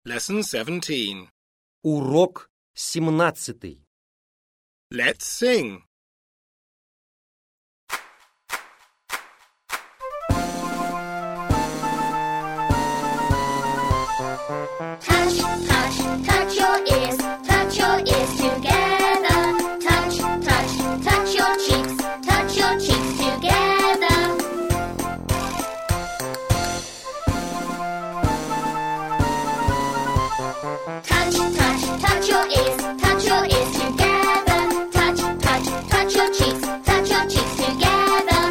Lesson 17. Урок 17. Let's sing. Touch, touch, touch your ears together. Touch, touch, touch your cheeks together. Touch, touch, touch your ears together. Touch, touch, touch your cheeks together.